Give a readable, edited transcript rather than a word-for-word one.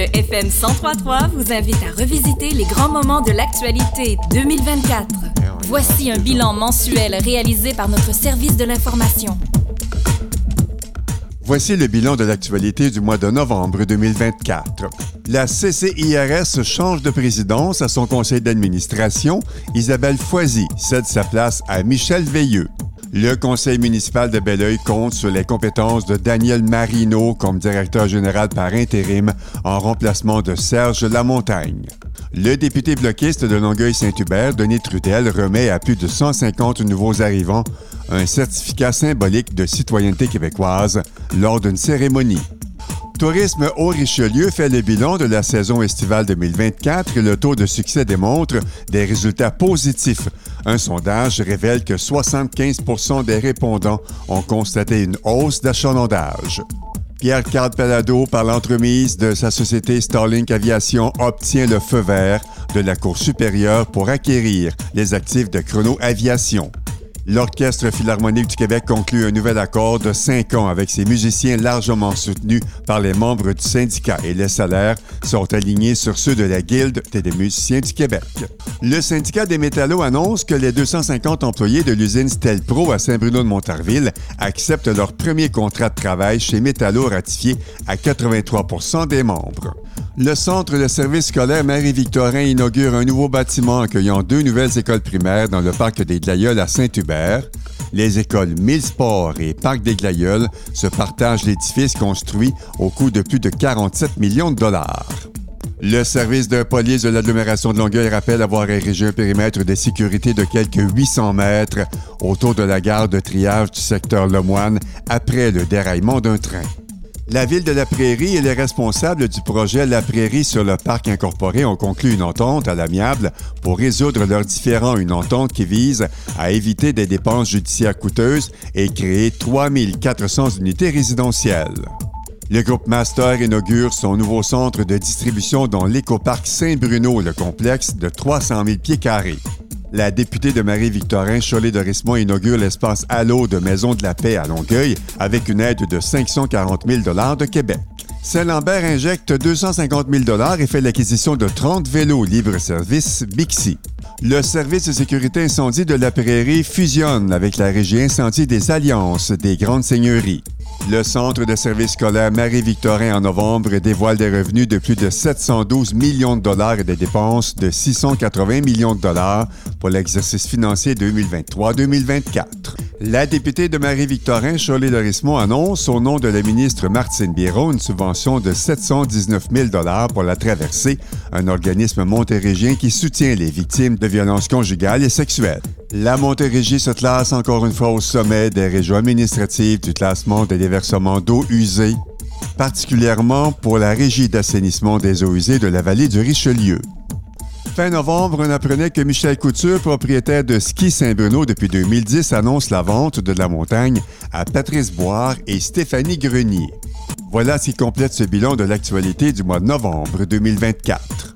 Le FM 103.3 vous invite à revisiter les grands moments de l'actualité 2024. Voici un bilan mensuel réalisé par notre service de l'information. Voici le bilan de l'actualité du mois de novembre 2024. La CCIRS change de présidence à son conseil d'administration. Isabelle Foisy cède sa place à Michel Veilleux. Le conseil municipal de Belleuil compte sur les compétences de Daniel Marino comme directeur général par intérim en remplacement de Serge Lamontagne. Le député bloquiste de Longueuil-Saint-Hubert, Denis Trudel, remet à plus de 150 nouveaux arrivants un certificat symbolique de citoyenneté québécoise lors d'une cérémonie. Tourisme Haut-Richelieu fait le bilan de la saison estivale 2024 et le taux de succès démontre des résultats positifs. Un sondage révèle que 75% des répondants ont constaté une hausse d'achalandage. Pierre-Carl Pellado, par l'entremise de sa société Starlink Aviation, obtient le feu vert de la Cour supérieure pour acquérir les actifs de Chrono Aviation. L'Orchestre Philharmonique du Québec conclut un nouvel accord de 5 ans avec ses musiciens largement soutenus par les membres du syndicat et les salaires sont alignés sur ceux de la Guilde des musiciens du Québec. Le syndicat des métallos annonce que les 250 employés de l'usine Stelpro à Saint-Bruno-de-Montarville acceptent leur premier contrat de travail chez Métallo ratifié à 83% des membres. Le Centre de services scolaires Marie-Victorin inaugure un nouveau bâtiment accueillant 2 nouvelles écoles primaires dans le parc des Glaïeuls à Saint-Hubert. Les écoles Millsport et Parc des Glaïeuls se partagent l'édifice construit au coût de plus de 47 millions de dollars. Le service de police de l'agglomération de Longueuil rappelle avoir érigé un périmètre de sécurité de quelques 800 mètres autour de la gare de triage du secteur Lemoine après le déraillement d'un train. La Ville de La Prairie et les responsables du projet La Prairie sur le parc incorporé ont conclu une entente à l'amiable pour résoudre leurs différends, une entente qui vise à éviter des dépenses judiciaires coûteuses et créer 3400 unités résidentielles. Le groupe Master inaugure son nouveau centre de distribution dans l'écoparc Saint-Bruno, le complexe de 300 000 pieds carrés. La députée de Marie-Victorin, Cholet-Dorismont, inaugure l'espace Allo de Maison de la Paix à Longueuil avec une aide de 540 000 $ de Québec. Saint-Lambert injecte 250 000 $ et fait l'acquisition de 30 vélos libre-service Bixi. Le service de sécurité incendie de La Prairie fusionne avec la régie incendie des Alliances des Grandes Seigneuries. Le Centre de services scolaires Marie-Victorin en novembre dévoile des revenus de plus de 712 millions de dollars et des dépenses de 680 millions de dollars pour l'exercice financier 2023-2024. La députée de Marie-Victorin, Cholet-Dorismont, annonce au nom de la ministre Martine Biron une subvention de 719 000 $ pour la traversée, un organisme montérégien qui soutient les victimes de violences conjugales et sexuelles. La Montérégie se classe encore une fois au sommet des régions administratives du classement des déversements d'eau usée, particulièrement pour la Régie d'assainissement des eaux usées de la vallée du Richelieu. Fin novembre, on apprenait que Michel Couture, propriétaire de Ski Saint-Bruno depuis 2010, annonce la vente de la montagne à Patrice Boire et Stéphanie Grenier. Voilà ce qui complète ce bilan de l'actualité du mois de novembre 2024.